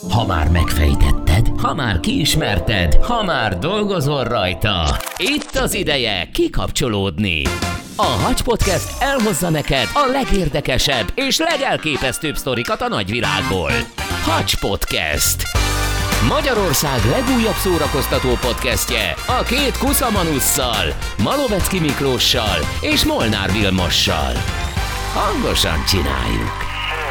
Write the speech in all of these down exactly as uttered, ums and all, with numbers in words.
Ha már megfejtetted, ha már kiismerted, ha már dolgozol rajta, itt az ideje kikapcsolódni. A Hacs Podcast elhozza neked a legérdekesebb és legelképesztőbb sztorikat a nagyvilágból. Hacs Podcast. Magyarország legújabb szórakoztató podcastje a két kuszamanusszal, Malovecki Miklóssal és Molnár Vilmossal. Hangosan csináljuk!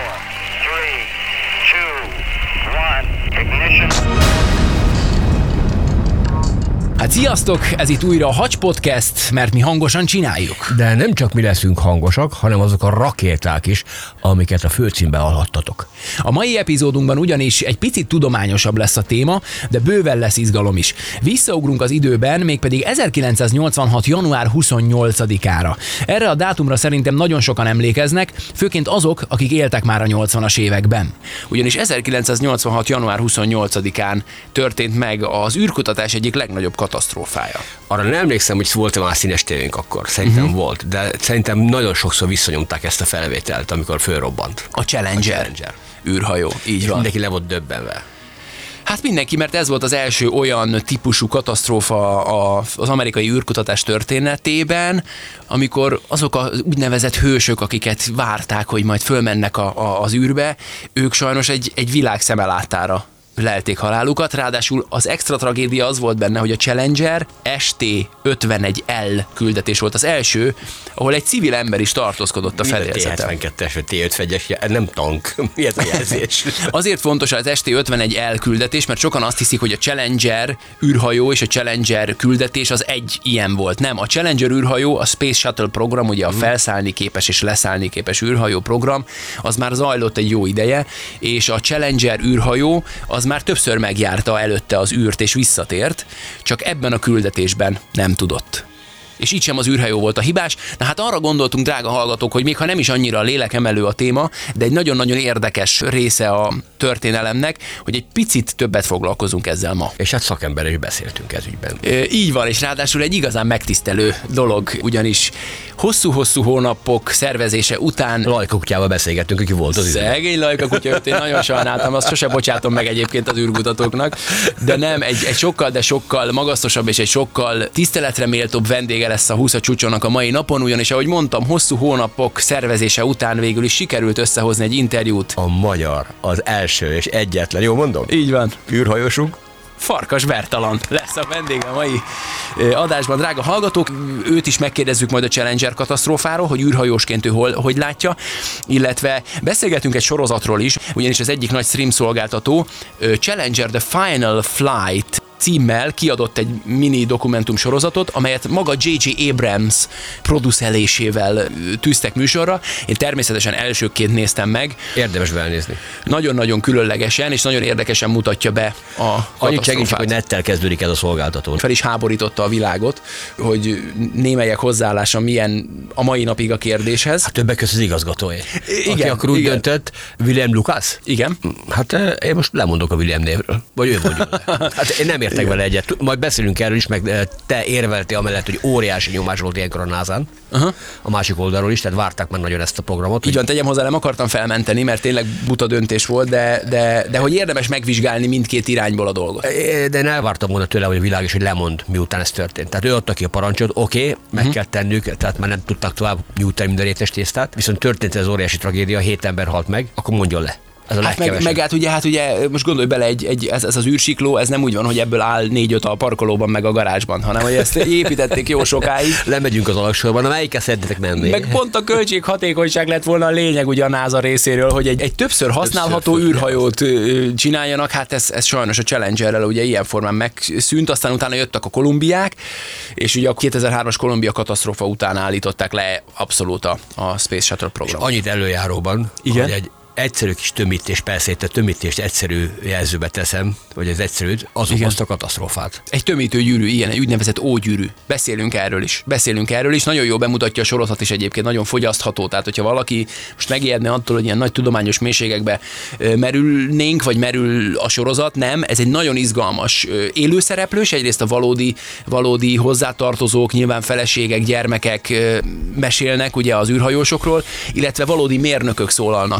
Hát sziasztok, ez itt újra a Hacs Podcast, mert mi hangosan csináljuk. De nem csak mi leszünk hangosak, hanem azok a rakéták is, amiket a főcímben hallhattatok. A mai epizódunkban ugyanis egy picit tudományosabb lesz a téma, de bőven lesz izgalom is. Visszaugrunk az időben, mégpedig ezerkilencszáznyolcvanhat. január huszonnyolcadikára. Erre a dátumra szerintem nagyon sokan emlékeznek, főként azok, akik éltek már a nyolcvanas években. Ugyanis ezerkilencszáznyolcvanhat. január huszonnyolcadikán történt meg az űrkutatás egyik legnagyobb katasztrófája. Arra nem emlékszem, hogy volt-e már színes tévénk akkor. Szerintem uh-huh. volt, de szerintem nagyon sokszor visszanyomták ezt a felvételt, amikor fölrobbant. A Challenger. A Challenger. űrhajó, így van. Mindenki le volt döbbenve. Hát mindenki, mert ez volt az első olyan típusú katasztrófa az amerikai űrkutatás történetében, amikor azok az úgynevezett hősök, akiket várták, hogy majd fölmennek a, a, az űrbe, ők sajnos egy, egy világ szemelátára lelték halálukat, ráadásul az extra tragédia az volt benne, hogy a Challenger S T ötvenegy L küldetés volt az első, ahol egy civil ember is tartózkodott a fedélzeten. T hetvenkettes vagy T ötvenegyes, nem tank, mi ez a jelzés? Azért fontos az S T ötvenegy L küldetés, mert sokan azt hiszik, hogy a Challenger űrhajó és a Challenger küldetés az egy ilyen volt. Nem, a Challenger űrhajó, a Space Shuttle program, ugye a felszállni képes és leszállni képes űrhajó program, az már zajlott egy jó ideje, és a Challenger űrhajó az már többször megjárta előtte az űrt és visszatért, csak ebben a küldetésben nem tudott. És így sem az űrhajó volt a hibás. Na hát arra gondoltunk, drága hallgatók, hogy még ha nem is annyira lélekemelő a téma, de egy nagyon-nagyon érdekes része a történelemnek, hogy egy picit többet foglalkozunk ezzel ma. És hát szakemberrel is beszéltünk ez ügyben. E, így van, és ráadásul egy igazán megtisztelő dolog, ugyanis hosszú-hosszú hónapok szervezése után... Lajka kutyával beszélgettünk, aki volt az idő. Szegény Lajka kutya, őt én nagyon sajnáltam, azt sose bocsátom meg egyébként az űrkutatóknak, de nem, egy, egy sokkal, de sokkal magasztosabb és egy sokkal tiszteletre méltóbb vendége lesz a húsz csúcsonak a mai napon, ugyanis ahogy mondtam, hosszú hónapok szervezése után végül is sikerült összehozni egy interjút. A magyar, az első és egyetlen, jól mondom? Így van. Űrhajósunk. Farkas Bertalan lesz a vendége a mai adásban, drága hallgatók. Őt is megkérdezzük majd a Challenger katasztrófáról, hogy űrhajósként ő hol, hogy látja, illetve beszélgetünk egy sorozatról is, ugyanis az egyik nagy stream szolgáltató, Challenger The Final Flight címmel kiadott egy mini dokumentum sorozatot, amelyet maga J J Abrams producelésével tűztek műsorra. Én természetesen elsőként néztem meg. Érdemes belnézni. Nagyon-nagyon különlegesen és nagyon érdekesen mutatja be a Annyit segítsük, hogy nettel kezdődik ez a szolgáltató. Fel is háborította a világot, hogy némelyek hozzáállása milyen a mai napig a kérdéshez. Hát többek között az igazgatója. Igen, aki akkor úgy igen. döntött, William Lucas? Igen. Hát én most lemondok a William névről. Vagy ő mondja le. Hát én nem értek vele egyet. Majd beszélünk erről is, meg te érveltél amellett, hogy óriási nyomás volt ilyenkor a názán. Uh-huh. A másik oldalról is, tehát várták már nagyon ezt a programot. Így van, tegyem hozzá, nem akartam felmenteni, mert tényleg buta döntés volt, de, de, de hogy érdemes megvizsgálni mindkét irányból a dolgot. De én elvártam volna tőle, hogy a világ is, hogy lemond, miután ez történt. Tehát ő adta ki a parancsot, oké, okay, meg uh-huh. kell tennünk, tehát már nem tudtak tovább nyújtani minden rétes tésztát, viszont történt ez óriási tragédia, hét ember halt meg, akkor mondjon le. Hát meg, meg hát ugye, hát ugye, most gondolj bele, egy, egy, ez, ez az űrsikló, ez nem úgy van, hogy ebből áll négy-öt a parkolóban, meg a garázsban, hanem hogy ezt építették jó sokáig. Lemegyünk az alagsorban, amelyikkel szeretnétek menni. Meg pont a költséghatékonyság lett volna a lényeg ugye a NASA részéről, hogy egy, egy többször használható többször űrhajót csináljanak, hát ez, ez sajnos a Challengerrel ugye ilyen formán megszűnt, aztán utána jöttek a Kolumbiák, és ugye a kétezer-hármas Kolumbia katasztrófa után állították le abszolút a, a Space Shuttle program. És annyit előjáróban, igen? Hogy egy egyszerű kis tömítés, persze itt a tömítést egyszerű jelzőbe teszem, vagy az egyszerű, az okozta a katasztrófát. Egy tömítő gyűrű, ilyen, egy úgynevezett ógyűrű. Beszélünk erről is. Beszélünk erről is. Nagyon jól bemutatja a sorozat is egyébként, nagyon fogyasztható. Tehát, hogyha valaki most megijedne attól, hogy ilyen nagy tudományos mélységekbe merülnénk, vagy merül a sorozat, nem. Ez egy nagyon izgalmas élőszereplős, egyrészt a valódi, valódi hozzátartozók, nyilván feleségek, gyermekek mesélnek ugye az űrhajósokról, illetve valódi mérnökök szólalnak meg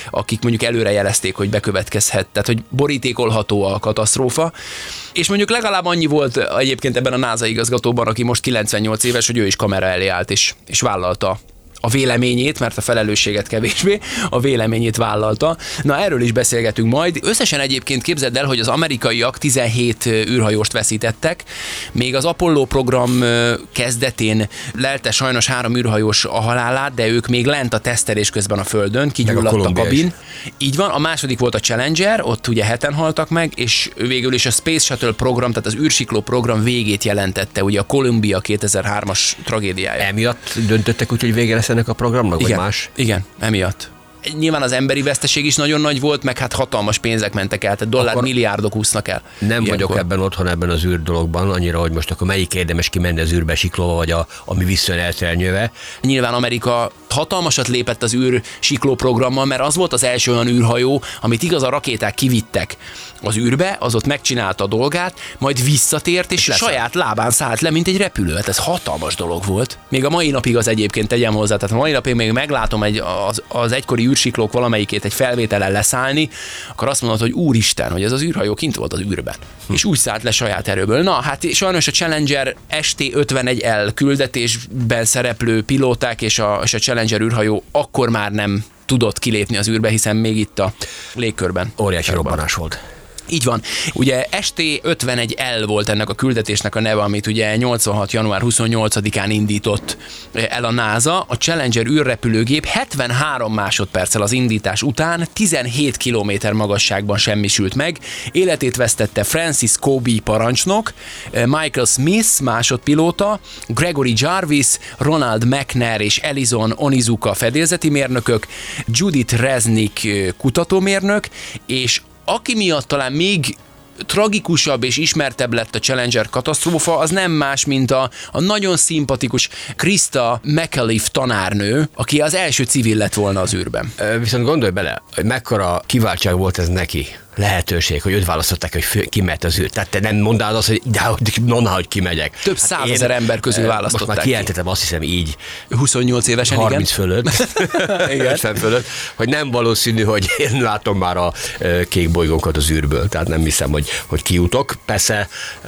akik mondjuk előrejelezték, hogy bekövetkezhet, tehát hogy borítékolható a katasztrófa. És mondjuk legalább annyi volt egyébként ebben a NASA igazgatóban, aki most kilencvennyolc éves, hogy ő is kamera elé állt, és, és vállalta a véleményét, mert a felelősséget kevésbé, a véleményét vállalta. Na, erről is beszélgetünk majd. Összesen egyébként képzeld el, hogy az amerikaiak tizenhét űrhajóst veszítettek, még az Apollo program kezdetén lelte sajnos három űrhajós a halálát, de ők még lent a tesztelés közben a Földön, kigyulladt a, a kabin. Így van, a második volt a Challenger, ott ugye heten haltak meg, és végül is a Space Shuttle program, tehát az űrsikló program végét jelentette, ugye a Columbia kétezer-hármas tragédiája. Emiatt döntöttek úgy, hogy vége lesz ennek a programnak, igen, vagy más? Igen, emiatt. Nyilván az emberi veszteség is nagyon nagy volt, meg hát hatalmas pénzek mentek el, tehát dollár milliárdok úsznak el. Nem ilyenkor. Vagyok ebben otthon, ebben az űr dologban, annyira, hogy most akkor melyik érdemes kimenni az űrbe siklóva, vagy a, ami visszajön elternyőve. Nyilván Amerika hatalmasat lépett az űr sikló programmal, mert az volt az első olyan űrhajó, amit igaz a rakéták kivittek az űrbe, az ott megcsinálta a dolgát, majd visszatért, és saját lábán szállt le, mint egy repülő. Hát ez hatalmas dolog volt. Még a mai napig az egyébként tegyem hozzá, tehát a mai napig még meglátom egy, az, az egykori űrsiklók valamelyikét egy felvételen leszállni, akkor azt mondod, hogy úristen, hogy ez az űrhajó kint volt az űrben. Hm. És úgy szállt le saját erőből. Na, hát sajnos a Challenger S T ötvenegy L küldetésben szereplő pilóták és a, és a Challenger űrhajó akkor már nem tudott kilépni az űrbe, hiszen még itt a légkörben. Óriási robbanás volt. Így van. Ugye S T ötvenegy L volt ennek a küldetésnek a neve, amit ugye nyolcvanhat január huszonnyolcadikán indított el a NASA. A Challenger űrrepülőgép hetvenhárom másodperccel az indítás után tizenhét kilométer magasságban semmisült meg. Életét vesztette Francis Kobe parancsnok, Michael Smith másodpilóta, Gregory Jarvis, Ronald McNair és Ellison Onizuka fedélzeti mérnökök, Judith Resnick kutatómérnök, és aki miatt talán még tragikusabb és ismertebb lett a Challenger katasztrófa, az nem más, mint a, a nagyon szimpatikus Krista McAuliffe tanárnő, aki az első civil lett volna az űrben. Viszont gondolj bele, hogy mekkora kiváltság volt ez neki. Lehetőség, hogy őt választották, hogy fő, kimehet az űr. Tehát te nem mondád azt, hogy de nonna, hogy kimegyek. Több hát százezer ember közül választották. Most már kijelentettem, azt hiszem így. huszonnyolc évesen, harminc igen. fölött. ötven fölött. Hogy nem valószínű, hogy én látom már a kék bolygónkat az űrből. Tehát nem hiszem, hogy, hogy kijutok. Persze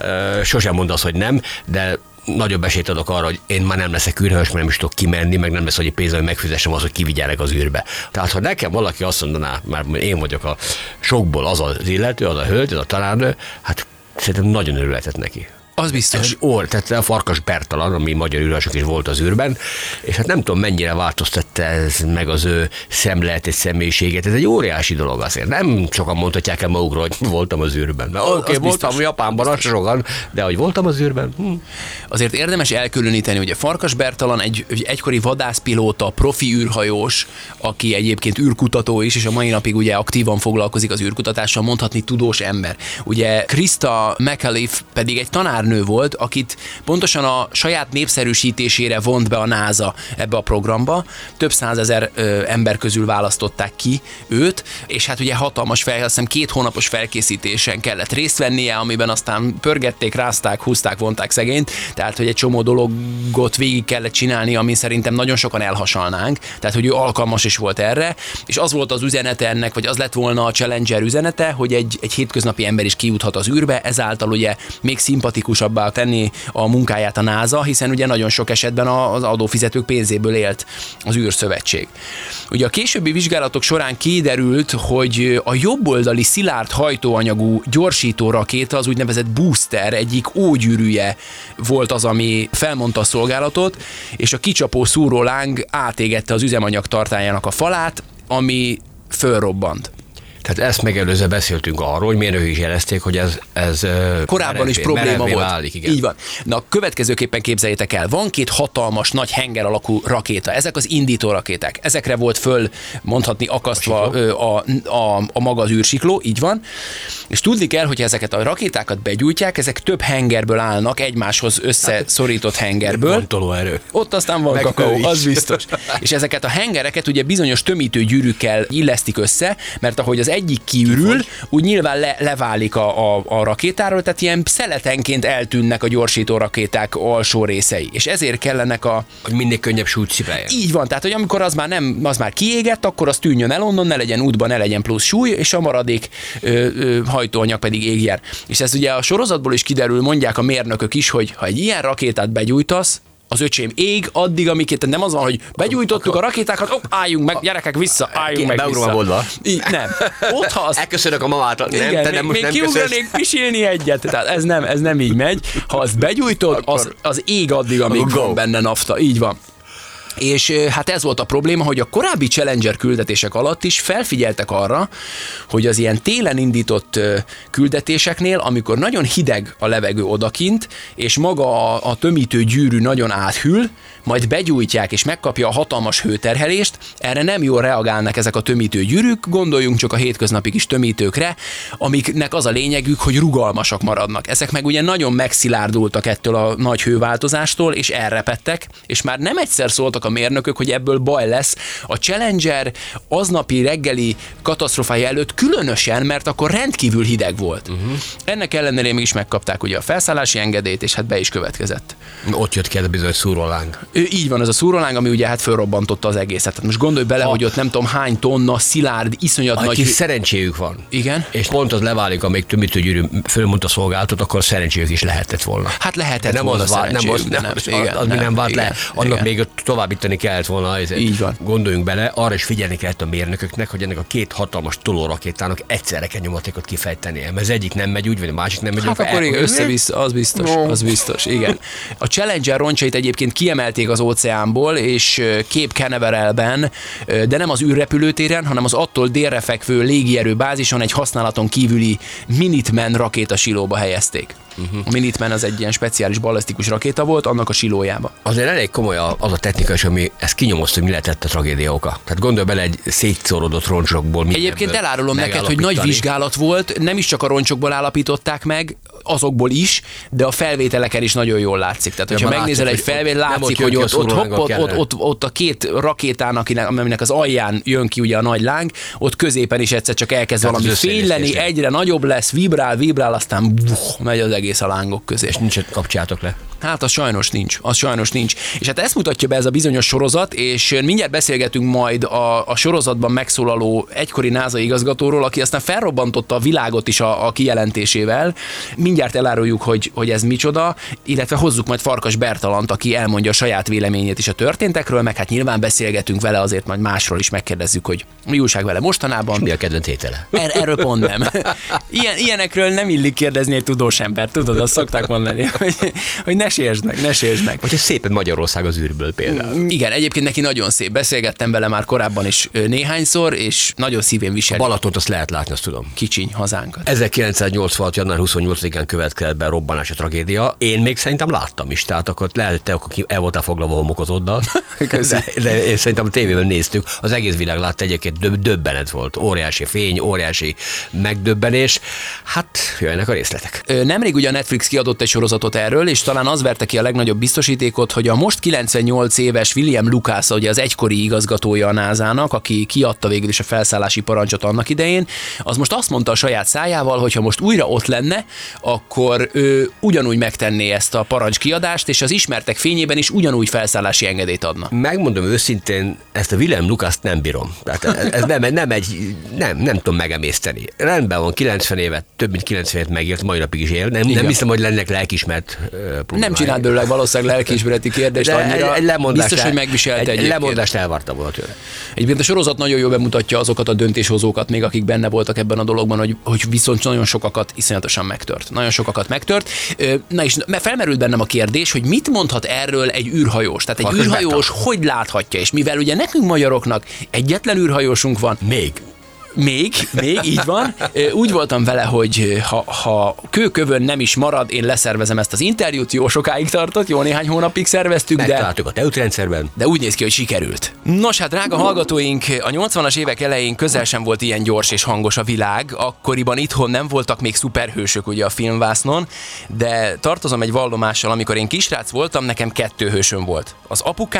sosem mondasz, hogy nem, de nagyobb esélyt adok arra, hogy én már nem leszek űrhős, mert nem is tudok kimenni, meg nem lesz, hogy pénzzel megfizessem az, hogy kivigyelek az űrbe. Tehát, ha nekem valaki azt mondaná, már én vagyok a sokból az az illető, az a hölgy, az a tanárnő, hát szerintem nagyon örületett neki. Az biztos. Or, tehát a Farkas Bertalan, ami magyar űrhősök is volt az űrben, és hát nem tudom, mennyire változtatta ez meg az ő szemléletét, személyiségét. Ez egy óriási dolog azért. Nem sokan mondhatják el magukról, hogy voltam az űrben. Oké, okay, voltam biztos. Japánban, az sokan, de hogy voltam az űrben. Hm. Azért érdemes elkülöníteni, hogy a Farkas Bertalan egy, egy egykori vadászpilóta, profi űrhajós, aki egyébként űrkutató is, és a mai napig ugye aktívan foglalkozik az űrkutatással, mondhatni tudós ember. Ugye Krista McAuliffe pedig egy tanár nő volt, akit pontosan a saját népszerűsítésére vont be a NASA ebbe a programba. Több százezer ö, ember közül választották ki őt, és hát ugye hatalmas fel, azt hiszem két hónapos felkészítésen kellett részt vennie, amiben aztán pörgették, rázták, húzták, vonták szegényt, tehát hogy egy csomó dologot végig kellett csinálni, ami szerintem nagyon sokan elhasalnánk, tehát hogy ő alkalmas is volt erre, és az volt az üzenete ennek, vagy az lett volna a Challenger üzenete, hogy egy, egy hétköznapi ember is kijuthat az űrbe, ezáltal ugye még szimpatikus tenni a munkáját a NASA, hiszen ugye nagyon sok esetben az adófizetők pénzéből élt az űrszövetség. Ugye a későbbi vizsgálatok során kiderült, hogy a jobboldali szilárd hajtóanyagú gyorsító rakéta, az úgynevezett booster egyik ógyűrűje volt az, ami felmondta a szolgálatot, és a kicsapó szúróláng átégette az üzemanyag tartályának a falát, ami fölrobbant. Tehát ezt megelőzően beszéltünk arról, hogy mérnökök is jelezték, hogy ez, ez korábban merevé, is probléma volt. Válik, igen. Így van. Na, következőképpen képzeljétek el, van két hatalmas, nagy henger alakú rakéta, ezek az indító rakéták, ezekre volt föl, mondhatni akasztva a, a, a, a maga az űrsikló, így van, és tudni kell, hogy ezeket a rakétákat begyújtják, ezek több hengerből állnak, egymáshoz összeszorított hengerből. Van tolóerő. Ott aztán van kakaó, az biztos. És ezeket a hengereket ugye bizonyos tömítő gyűrűkkel illesztik össze, mert ahogy az egyik kiürül, úgy nyilván le, leválik a, a, a rakétáról, tehát ilyen szeletenként eltűnnek a gyorsító rakéták alsó részei, és ezért kellenek a... Hogy mindig könnyebb súlyt szipeljen. Így van, tehát hogy amikor az már nem, az már kiégett, akkor az tűnjön el onnan, ne legyen útban, ne legyen plusz súly, és a maradék ö, ö, hajtóanyag pedig égjen. És ez ugye a sorozatból is kiderül, mondják a mérnökök is, hogy ha egy ilyen rakétát begyújtasz, az öcsém ég addig, amiket nem az van, hogy begyújtottuk a rakétákat, ó, álljunk meg, gyerekek, vissza, álljunk meg vissza. Beugrom Így, nem. Ott, ha az... Elköszönök a mamától. Nem, igen, te nem, még, most még nem kiugranék pisilni egyet. Tehát ez nem, ez nem így megy. Ha azt begyújtod, az, az ég addig, amíg Go. van benne nafta. Így van. És hát ez volt a probléma, hogy a korábbi Challenger küldetések alatt is felfigyeltek arra, hogy az ilyen télen indított küldetéseknél, amikor nagyon hideg a levegő odakint, és maga a, a tömítő gyűrű nagyon áthűl, majd begyújtják és megkapja a hatalmas hőterhelést, erre nem jól reagálnak ezek a tömítő gyűrűk, gondoljunk csak a hétköznapi kis tömítőkre, amiknek az a lényegük, hogy rugalmasak maradnak. Ezek meg ugye nagyon megszilárdultak ettől a nagy hőváltozástól, és elrepettek, és már nem egyszer szóltak a mérnökök, hogy ebből baj lesz. A Challenger aznapi reggeli katasztrofája előtt különösen, mert akkor rendkívül hideg volt. Uh-huh. Ennek ellenére mégis megkapták ugye a felszállási engedélyt, és hát be is következett. Ott jött ki ez a bizonyos szúróláng. Így van, ez a szúróláng, ami ugye hát fölrobbantotta az egészet. Tehát most gondolj bele, ha. hogy ott nem tudom hány tonna szilárd, iszonyat Aki nagy... Aki szerencséjük van. Igen. És pont az leválik, amíg tömítőgyűrű fölmondta szolgáltat, akkor szerencséjük is lehetett volna. Hát lehetett nem volna az, nem az, nem, nem, az, igen, az, nem, nem vált igen, le. Annak igen. még továbbítani kellett volna. Ezért. Így van. Gondoljunk bele, arra is figyelni kellett a mérnököknek, hogy ennek a két hatalmas tolórakétának egyszerre kell nyomatékot kifejtenie. Mert az egyik nem megy úgy, vagy a másik nem megy. Hát akkor igen, össze-vissza, az biztos, no. az biztos, igen. A Challenger roncsait egyébként kiemelték az óceánból, és Cape Canaveralben, de nem az űrrepülőtéren, hanem az attól délre fekvő légierő bázison egy használaton kívüli Minuteman rakétasilóba helyezték. Uh-huh. A Minuteman az egy ilyen speciális ballisztikus rakéta volt, annak a silójába. Azért elég komoly az a technika, és ami ezt kinyomozta, hogy mi lehetett a tragédia oka. Tehát gondolj bele egy szétszórodott roncsokból. Egyébként elárulom neked, hogy nagy vizsgálat volt, nem is csak a roncsokból állapították meg, azokból is, de a felvételeken is nagyon jól látszik. Tehát, hogyha ja, megnézel látszik, egy felvételt, látszik, hogy ott, ott, hopp, ott, ott, ott, ott a két rakétának, aminek az alján jön ki ugye a nagy láng, ott középen is egyszer csak elkezd tehát valami fényleni, egyre nagyobb lesz, vibrál, vibrál, aztán buh, megy az egész a lángok közé. És nincs, kapcsátok le. Hát az sajnos nincs, az sajnos nincs. És hát ezt mutatja be ez a bizonyos sorozat, és mindjárt beszélgetünk majd a, a sorozatban megszólaló egykori NASA igazgatóról, aki aztán felrobbantotta a világot is a, a kijelentésével. Mindjárt eláruljuk, hogy, hogy ez micsoda, illetve hozzuk majd Farkas Bertalant, aki elmondja a saját véleményét is a történtekről, meg hát nyilván beszélgetünk vele, azért majd másról is megkérdezzük, hogy mi újság vele mostanában. És mi a kedvenc étele? Er, erről pont nem. Ilyen, ilyenekről nem illik kérdezni egy tudós embert, tudod, azt szokták mondani, hogy, hogy ne sértsd meg, ne sértsd meg. Vagy hogy szépen Magyarország az űrből például. Igen, egyébként neki nagyon szép. Beszélgettem vele már korábban is néhányszor, és nagyon szívén viseli. A Balatont azt lehet látni, azt tudom. Kicsiny hazánkat. ezerkilencszáznyolcvanhat. január huszonnyolcadikán következett be a robbanás, a tragédia. Én még szerintem láttam is, tehát akkor lehet, hogy te akkor el voltál foglalva homokozoddal. de, de én szerintem a tévében néztük. Az egész világ látta, egyébként döb- döbbenet volt. Óriási fény, óriási megdöbbenés. Hát jöjjenek a részletek. Nemrég ugye a Netflix kiadott egy sorozatot erről, és talán az verte ki a legnagyobb biztosítékot, hogy a most kilencvennyolc éves William Lucas, ugye az egykori igazgatója a nászának, aki kiadta végül is a felszállási parancsot annak idején, az most azt mondta a saját szájával, hogy ha most újra ott lenne, akkor ő ugyanúgy megtenné ezt a parancskiadást, és az ismertek fényében is ugyanúgy felszállási engedélyt adna. Megmondom őszintén, ezt a William Lucast nem bírom. Tehát ez nem, nem egy, nem, nem tudom megemészteni. Rendben van, kilencven évet, több mint kilencven évet megélt, mai napig is él. Nem, nem hiszem, hogy lennek lelkismert uh, problémája. Nem csinált belőle valószínűleg lelkiismereti kérdést de annyira. Egy lemondást biztos, el, hogy megviselte egy egy lemondást elvártam volna tőle. Egyébként a sorozat nagyon jól bemutatja azokat a döntéshozókat, még akik benne voltak ebben a dologban, hogy, hogy viszont nagyon sokakat iszonyatosan megtört. Nagyon sokakat megtört. Na és felmerült bennem a kérdés, hogy mit mondhat erről egy űrhajós? Tehát egy Farkas űrhajós Bertalan. Hogy láthatja? És mivel ugye nekünk magyaroknak egyetlen űrhajósunk van, még Még, még, így van. Úgy voltam vele, hogy ha, ha kőkövön nem is marad, én leszervezem ezt az interjút, jó sokáig tartott, jó néhány hónapig szerveztük, de... Megtaláltuk a teútrendszerben. De úgy néz ki, hogy sikerült. Nos, hát drága hallgatóink, a nyolcvanas évek elején közel sem volt ilyen gyors és hangos a világ, akkoriban itthon nem voltak még szuperhősök ugye a filmvásznon, de tartozom egy vallomással, amikor én kisrác voltam, nekem kettő hősöm volt. Az apukám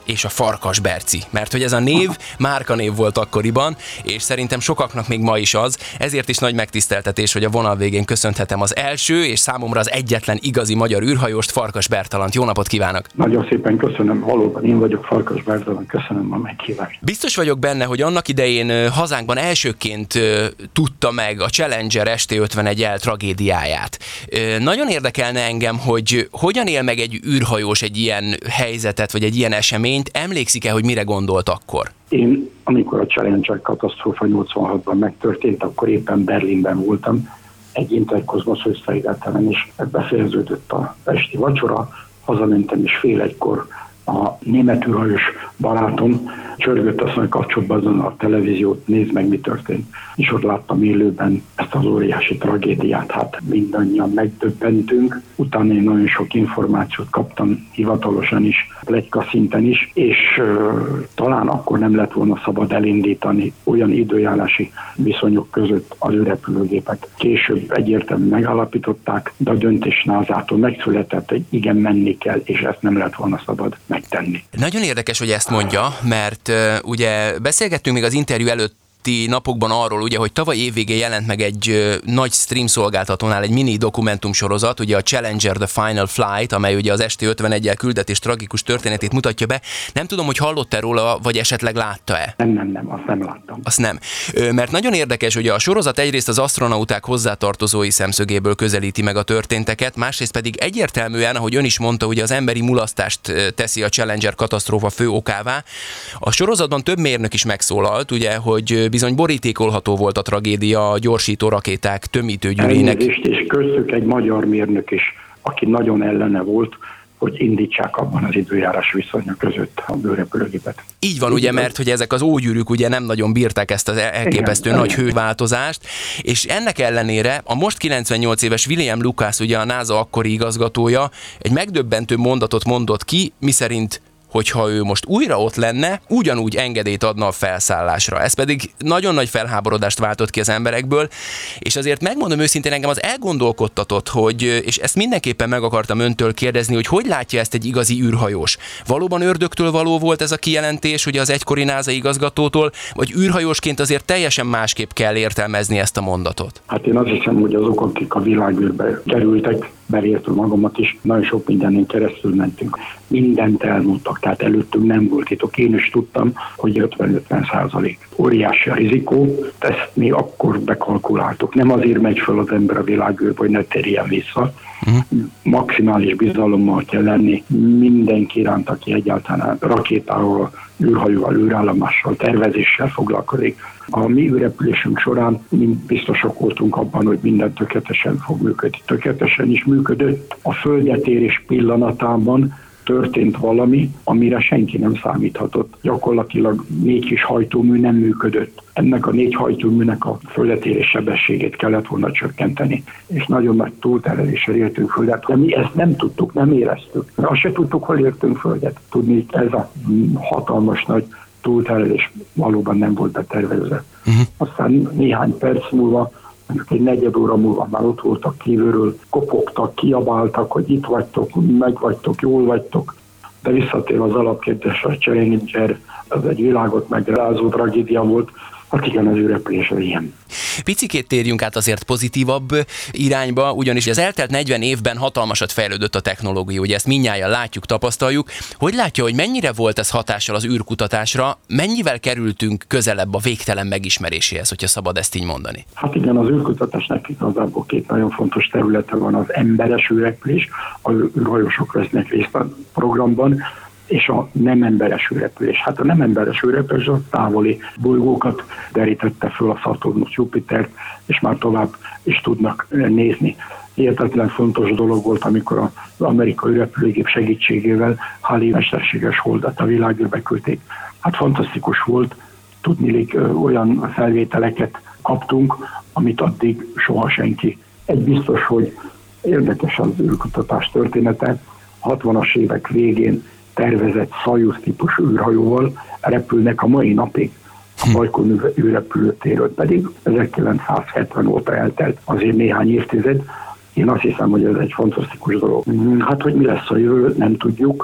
és a Farkas Berci. Mert hogy ez a név márkanév volt akkoriban, és szerintem sokaknak még ma is az, ezért is nagy megtiszteltetés, hogy a vonal végén köszönhetem az első, és számomra az egyetlen igazi magyar űrhajóst, Farkas Bertalant. Jó napot kívánok! Nagyon szépen köszönöm, valóban én vagyok, Farkas Bertalan, köszönöm a meghívást. Biztos vagyok benne, hogy annak idején hazánkban elsőként tudta meg a Challenger es té ötvenegy el tragédiáját. Nagyon érdekelne engem, hogy hogyan él meg egy űrhajós egy ilyen helyzetet, vagy egy ilyen eseményt, emlékszik-e, hogy mire gondolt akkor? Én, amikor a Challenger katasztrófa nyolcvanhatban megtörtént, akkor éppen Berlinben voltam, egy Interkozmosz összejövetelen, és befejeződött az esti vacsora, hazamentem, és fél egykor a német űrhajós barátom csörgött, azt mondja, kapcsolatban azon a televíziót, nézd meg, mi történt. És ott láttam élőben ezt az óriási tragédiát, hát mindannyian megdöbbentünk. Utána én nagyon sok információt kaptam, hivatalosan is, pletyka szinten is, és uh, talán akkor nem lett volna szabad elindítani olyan időjárási viszonyok között az űrrepülőgépet. Később egyértelműen megállapították, de a döntés názától megszületett, hogy igen, menni kell, és ezt nem lett volna szabad megtenni. Nagyon érdekes, hogy ezt mondja, mert uh, ugye beszélgettünk még az interjú előtt napokban arról, ugye, hogy tavaly évvégén jelent meg egy ö, nagy stream szolgáltatónál egy mini dokumentumsorozat, ugye a Challenger The Final Flight, amely ugye az es té ötvenegy el küldetés tragikus történetét mutatja be. Nem tudom, hogy hallott-e róla, vagy esetleg látta-e? Nem, nem, nem, azt nem láttam. Azt nem. Ö, mert nagyon érdekes, hogy a sorozat egyrészt az asztronauták hozzátartozói szemszögéből közelíti meg a történteket, másrészt pedig egyértelműen, ahogy ön is mondta, ugye az emberi mulasztást teszi a Challenger katasztrófa fő okává. A sorozatban több mérnök is megszólalt, ugye, hogy bizony borítékolható volt a tragédia a gyorsító rakéták tömítőgyűrének. Elnézést, és köztük egy magyar mérnök is, aki nagyon ellene volt, hogy indítsák abban az időjárás viszonyok között a űrrepülőgépet. Így van, ugye, mert hogy ezek az ógyűrűk ugye nem nagyon bírták ezt az elképesztő igen, nagy igen. hőváltozást, és ennek ellenére a most kilencvennyolc éves William Lucas, ugye a NASA akkori igazgatója, egy megdöbbentő mondatot mondott ki, miszerint hogyha ő most újra ott lenne, ugyanúgy engedélyt adna a felszállásra. Ez pedig nagyon nagy felháborodást váltott ki az emberekből, és azért megmondom őszintén, engem az elgondolkodtatott, hogy, és ezt mindenképpen meg akartam öntől kérdezni, hogy hogy látja ezt egy igazi űrhajós? Valóban ördögtől való volt ez a kijelentés, ugye az egykori NASA igazgatótól, vagy űrhajósként azért teljesen másképp kell értelmezni ezt a mondatot? Hát én azt hiszem, hogy azok, akik a világűrbe kerültek, belértve magamat is, nagyon sok mindenén keresztül mentünk. Mindent elmondtak, tehát előttünk nem volt titok. Én is tudtam, hogy ötven-ötven százalék. Óriási a rizikó, ezt mi akkor bekalkuláltuk. Nem azért megy fel az ember a világűrbe, hogy ne térjen vissza. Uh-huh. Maximális bizalommal kell lenni mindenki iránt, aki egyáltalán rakétával, űrhajóval, űrállomással, tervezéssel foglalkozik. A mi űrrepülésünk során mi biztosak voltunk abban, hogy minden tökéletesen fog működni. Tökéletesen is működött. A földetérés pillanatában történt valami, amire senki nem számíthatott. Gyakorlatilag négy kis hajtómű nem működött. Ennek a négy hajtóműnek a földetérés sebességét kellett volna csökkenteni. És nagyon nagy túltereléssel értünk földet, de mi ezt nem tudtuk, nem éreztük. De azt se tudtuk, hol értünk földet. Tudni, ez a hatalmas nagy túlterelés valóban nem volt betervezve. Uh-huh. Aztán néhány perc múlva, mondjuk egy negyed óra múlva már ott voltak kívülről, kopogtak, kiabáltak, hogy itt vagytok, meg vagytok, jól vagytok. De visszatér az alapkérdésre, a Challenger, az egy világot megrázó tragédia volt, hát igen, az űrrepülés ilyen. Picikét térjünk át azért pozitívabb irányba, ugyanis az eltelt negyven évben hatalmasat fejlődött a technológia, ugye ezt mindnyájan látjuk, tapasztaljuk. Hogy látja, hogy mennyire volt ez hatással az űrkutatásra, mennyivel kerültünk közelebb a végtelen megismeréséhez, hogyha szabad ezt így mondani? Hát igen, az űrkutatásnak igazából két nagyon fontos területe van, az emberes űrrepülés, az űrhajósok vesznek részt a programban, és a nem emberes űrrepülés. Hát a nem emberes űrrepülés a távoli bolygókat derítette föl, a Saturnus, Jupitert, és már tovább is tudnak nézni. Hihetetlen fontos dolog volt, amikor az amerikai űrrepülőgép segítségével Halley mesterséges holdat a világűrbe küldték. Hát fantasztikus volt, tudniillik olyan felvételeket kaptunk, amit addig soha senki. Egy biztos, hogy érdekes az űrkutatás története, hatvanas évek végén tervezett Szajus típusú űrhajóval repülnek a mai napig a Bajkonur űrrepülőtérről, pedig ezerkilencszázhetven óta eltelt azért néhány évtized. Én azt hiszem, hogy ez egy fantasztikus dolog. Hát, hogy mi lesz a jövő, nem tudjuk.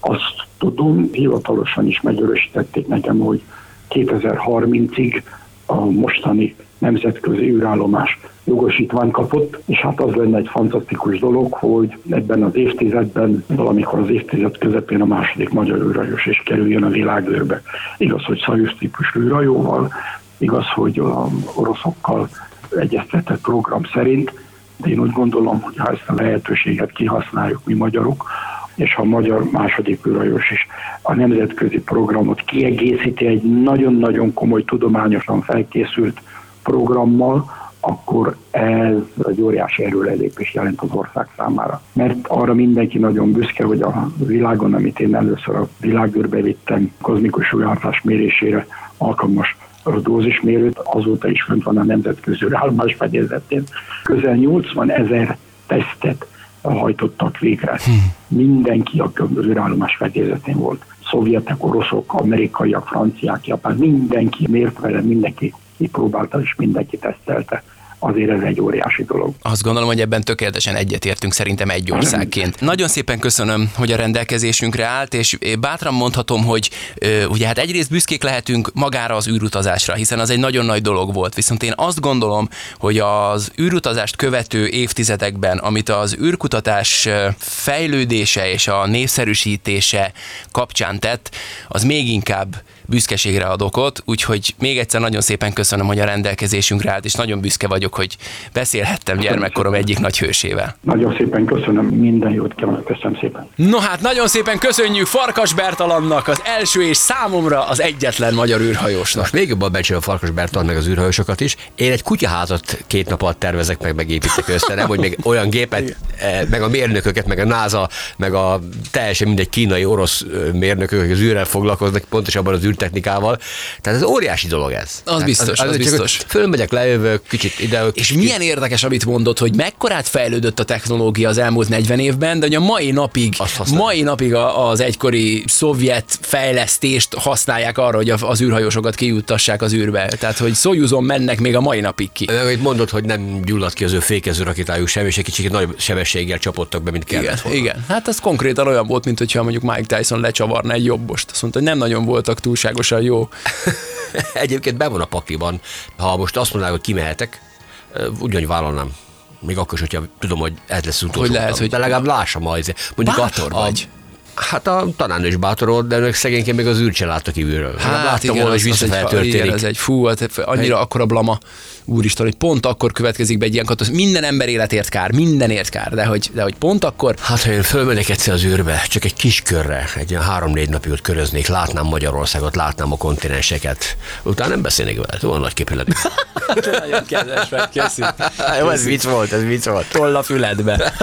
Azt tudom, hivatalosan is megerősítették nekem, hogy kétezer-harmincig a mostani nemzetközi űrállomás jogosítványt kapott, és hát az lenne egy fantasztikus dolog, hogy ebben az évtizedben, valamikor az évtized közepén a második magyar űrhajós is kerüljön a világűrbe. Igaz, hogy Soyuz típusú űrhajóval, igaz, hogy az oroszokkal egyeztetett program szerint, de én úgy gondolom, hogy ha ezt a lehetőséget kihasználjuk mi magyarok, és ha a magyar második űrhajós is a nemzetközi programot kiegészíti egy nagyon-nagyon komoly, tudományosan felkészült programmal, akkor ez egy óriási erőrelépés jelent az ország számára. Mert arra mindenki nagyon büszke, hogy a világon, amit én először a világűrbe vittem, kozmikus súlyhatás mérésére alkalmas dózismérőt, azóta is fönt van a nemzetközi űrállomás fedélzetén. Közel nyolcvan ezer tesztet hajtottak végre. Hmm. Mindenki, aki az űrállomás fedélzetén volt. Szovjetek, oroszok, amerikaiak, franciák, japán, mindenki mért vele, mindenki kipróbálta és mindenki tesztelte. Azért ez egy óriási dolog. Azt gondolom, hogy ebben tökéletesen egyetértünk szerintem egy országként. Nagyon szépen köszönöm, hogy a rendelkezésünkre állt, és bátran mondhatom, hogy ugye hát egyrészt büszkék lehetünk magára az űrutazásra, hiszen az egy nagyon nagy dolog volt. Viszont én azt gondolom, hogy az űrutazást követő évtizedekben, amit az űrkutatás fejlődése és a népszerűsítése kapcsán tett, az még inkább büszkeségre ad okot, úgyhogy még egyszer nagyon szépen köszönöm, hogy a rendelkezésünkre állt, és nagyon büszke vagyok, hogy beszélhettem gyermekkorom egyik nagy hősével. Nagyon szépen köszönöm, minden jót kívánok, köszönöm szépen. No hát nagyon szépen köszönjük Farkas Bertalannak, az első és számomra az egyetlen magyar űrhajósnak. Most még jobban becsülöm Farkas Bertalan meg az űrhajósokat is. Én egy kutyaházat két nap alatt tervezek meg, megépítek össze, nem, hogy még olyan gépet, meg a mérnököket, meg a NASA, meg a teljesen mindegy kínai, orosz mérnökök, akik az űrrel foglalkoznak, pontosabban az űrtechnikával. Tehát ez óriási dolog ez. Az biztos, az, az, az biztos. Fölmegyek, lejövök, kicsit ide. És kicsit. Milyen érdekes, amit mondod, hogy mekkorát fejlődött a technológia az elmúlt negyven évben, de hogy a mai napig, mai napig az egykori szovjet fejlesztést használják arra, hogy az űrhajósokat kijuttassák az űrbe. Tehát, hogy Szojuzon mennek még a mai napig ki. Amit mondod, hogy nem gyulladt ki az ő fékező rakétájuk sem, és egy kicsit nagy sebességgel csapottak be, mint kellett igen, volna. Igen, hát ez konkrétan olyan volt, mint hogyha mondjuk Mike Tyson lecsavarna egy jobbost. Azt mondta, hogy nem nagyon voltak túlságosan jó. Egyébként be van a pakliban. Ha most azt mondanák, hogy kimehetek, ugyanúgy vállalnám. Még akkor is, hogyha tudom, hogy ez lesz utolsó. Hogy lehet, hogy... De legalább lássam majd. Mondjuk bátor a, vagy. Hát a tanárnő is bátor volt, de önök szegényként még az űrt se látta kívülről. Hát láttam igen, volna, az, hogy visszafeltörténik. Igen, ez egy fú, annyira akkora blama, úristen, hogy pont akkor következik be egy ilyen katasztrófa. Minden ember életért kár, mindenért kár, de hogy, de hogy pont akkor... Hát, ha én fölmennék egyszer az űrbe, csak egy kis körre, egy ilyen három-négy napig ott köröznék, látnám Magyarországot, látnám a kontinenseket, utána nem beszélnék vele, olyan nagy képületű. Nagyon kedves vagy, köszi. Jó, ez vicc volt, ez vicc volt. Toll a füledbe.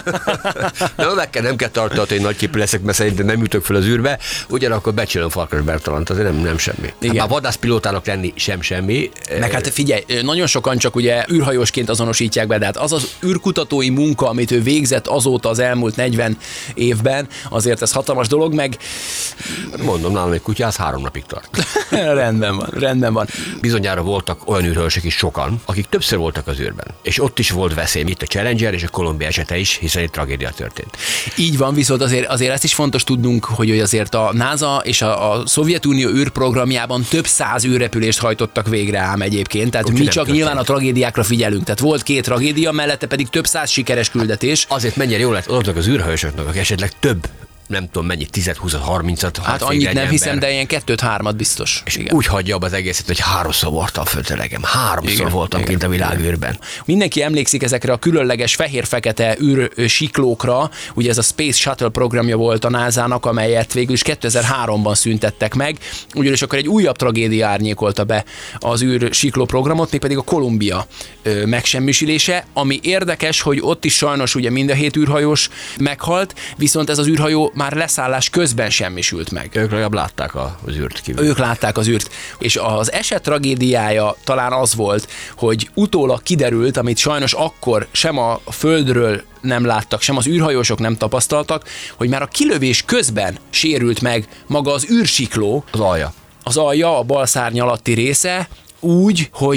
Nem, meg kell, nem kell tartani, hogy nagy képű leszek, mert szerintem nem jutok fel az űrbe, ugyanakkor becsülöm Farkas Bertalant, azért nem, nem semmi. Igen. Hát már vadászpilótának lenni sem semmi. Meg hát figyelj, nagyon sokan csak ugye űrhajósként azonosítják be, de hát az az űrkutatói munka, amit ő végzett azóta az elmúlt negyven évben, azért ez hatalmas dolog, meg... Mondom, nálam egy kutyáz három napig tart. Rendben van, rendben van. Bizonyára voltak olyan űrhajósok is sokan, akik többször voltak az űrben. És ott is volt veszély, itt a Challenger és a Columbia esete is, hiszen egy tragédia történt. Így van, viszont azért, azért ezt is fontos tudnunk, hogy azért a NASA és a, a Szovjetunió űrprogramjában több száz űrrepülést hajtottak végre ám egyébként. Tehát úgy mi csak történt. Nyilván a tragédiákra figyelünk. Tehát volt két tragédia, mellette pedig több száz sikeres küldetés. Azért mennyire jól lett azoknak az űrhajósoknak, akik esetleg több, nem tudom mennyi, tíz, húsz, harminc. Hát annyit nem hiszem, de ilyen kettőt, hármat biztos. És igen. Úgy hagyja abba az egészet, hogy háromszor voltam föltelegem. Háromszor igen, voltam igen, kint a világűrben. Mindenki emlékszik ezekre a különleges fehér-fekete űrsiklókra. Ugye ez a Space Shuttle programja volt a nászának, amelyet végül is kétezer-háromban szüntettek meg. Ugyanis akkor egy újabb tragédia árnyékolta be az űrsikló programot, mégpedig a Columbia ö, megsemmisülése, ami érdekes, hogy ott is sajnos ugye mind a hét űrhajós meghalt, viszont ez az űrhajó már leszállás közben semmisült meg. Ők legalább látták az űrt kívül. Ők látták az űrt. És az eset tragédiája talán az volt, hogy utólag kiderült, amit sajnos akkor sem a Földről nem láttak, sem az űrhajósok nem tapasztaltak, hogy már a kilövés közben sérült meg maga az űrsikló. Az alja. Az alja, a bal szárny alatti része, úgy, hogy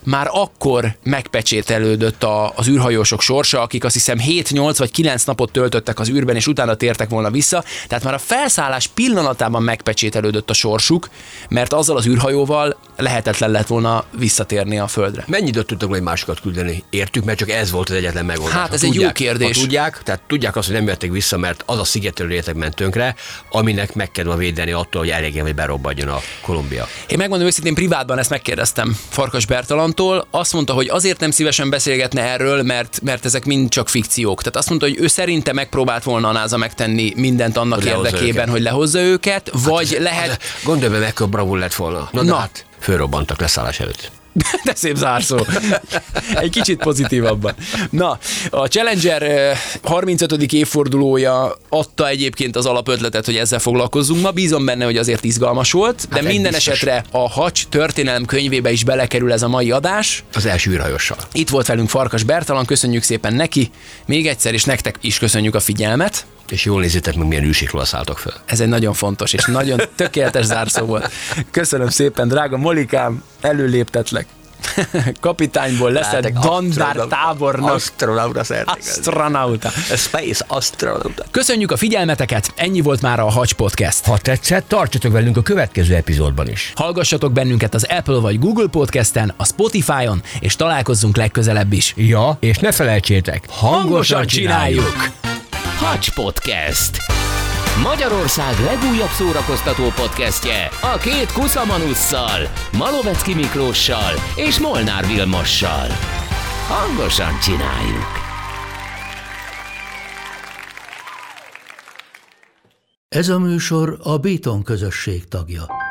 már akkor megpecsételődött a, az űrhajósok sorsa, akik azt hiszem hét, nyolc vagy kilenc napot töltöttek az űrben, és utána tértek volna vissza. Tehát már a felszállás pillanatában megpecsételődött a sorsuk, mert azzal az űrhajóval lehetetlen lett volna visszatérni a Földre. Mennyi időt tudtak egy másikat küldeni? Értük, mert csak ez volt az egyetlen megoldás. Hát ez ha egy tudják, jó kérdés. Ha tudják, tehát tudják azt, hogy nem jöttek vissza, mert az a szigetelőréteg ment tönkre, aminek meg kell védeni attól, hogy eléggé, hogy berobbanjon a Kolumbia. Én megmondom őszintén, privátban ezt megkérdeztem Farkas Bertalantól. Azt mondta, hogy azért nem szívesen beszélgetne erről, mert, mert ezek mind csak fikciók. Tehát azt mondta, hogy ő szerinte megpróbált volna a NASA megtenni mindent annak hogy érdekében, őket. hogy lehozza őket, hát vagy ez, lehet... Gondolj be, mekkora bravúr lett volna. Na, Na. hát fölrobbantak leszállás előtt. De szép zárszó. Egy kicsit pozitívabban. Na, a Challenger harmincötödik évfordulója adta egyébként az alapötletet, hogy ezzel foglalkozzunk ma. Bízom benne, hogy azért izgalmas volt, de hát minden biztos. Esetre a Hacs történelem könyvébe is belekerül ez a mai adás. Az első űrhajóssal. Itt volt velünk Farkas Bertalan, köszönjük szépen neki. Még egyszer, és nektek is köszönjük a figyelmet. És jól nézzétek meg, milyen űrsikról szálltok föl. Ez egy nagyon fontos és nagyon tökéletes zárszó volt. Köszönöm szépen, drága Molikám, előléptetlek. Kapitányból leszel dandár tábornok. Astronauta szeretnék. Astronauta. Space astronauta. Köszönjük a figyelmeteket, ennyi volt már a Hacs Podcast. Ha tetszett, tartsatok velünk a következő epizódban is. Hallgassatok bennünket az Apple vagy Google Podcasten, a Spotify-on, és találkozzunk legközelebb is. Ja, és ne felejtsétek, hangosan, hangosan csináljuk. csináljuk. Hacs Podcast. Magyarország legújabb szórakoztató podcastje a két Kuszamanusszal, Malovecki Miklóssal és Molnár Vilmossal. Hangosan csináljuk. Ez a műsor a Béton közösség tagja.